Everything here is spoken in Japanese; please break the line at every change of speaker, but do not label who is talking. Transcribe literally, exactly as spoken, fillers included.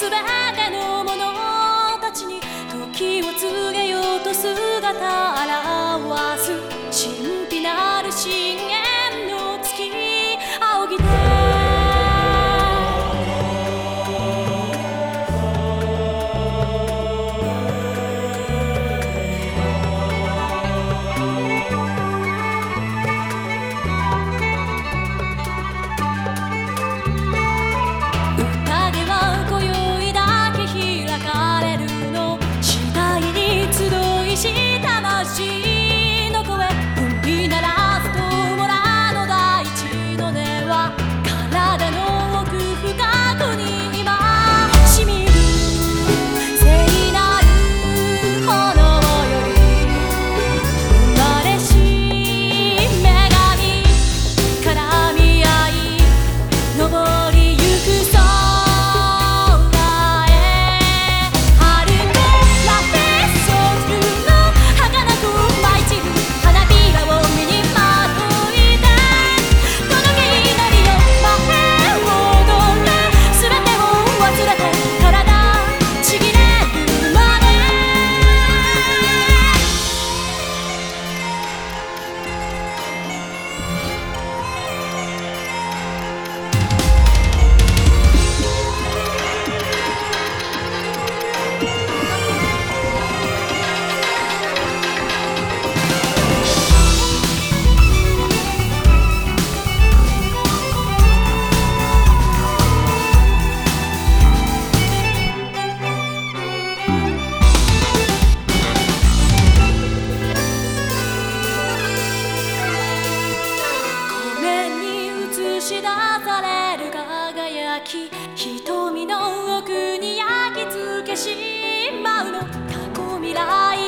すべての者たちに時を告げようと姿現す神秘なる深淵の月仰ぎて魂の声踏み鳴らす友らの大地の根は体の奥深くに今しみる聖なる炎より生まれし女神絡み合い登りゆく空へ遥からてそる映し出される輝き瞳の奥に焼き付けしまうの過去未来